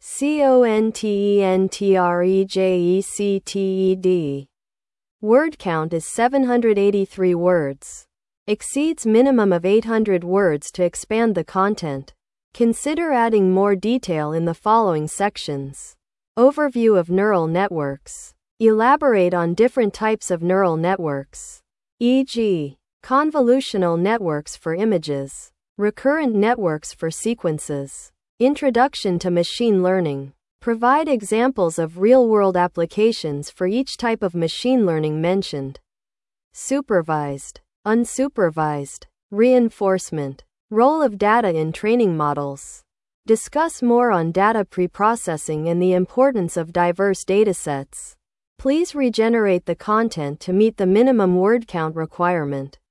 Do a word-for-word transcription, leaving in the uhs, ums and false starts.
contentrejected. Word count is seven hundred eighty-three words. Exceeds minimum of eight hundred words to expand the content. Consider adding more detail in the following sections. Overview of neural networks. Elaborate on different types of neural networks, for example, convolutional networks for images, recurrent networks for sequences. Introduction to machine learning. Provide examples of real-world applications for each type of machine learning mentioned. Supervised, unsupervised, reinforcement. Role of data in training models. Discuss more on data preprocessing and the importance of diverse datasets. Please regenerate the content to meet the minimum word count requirement.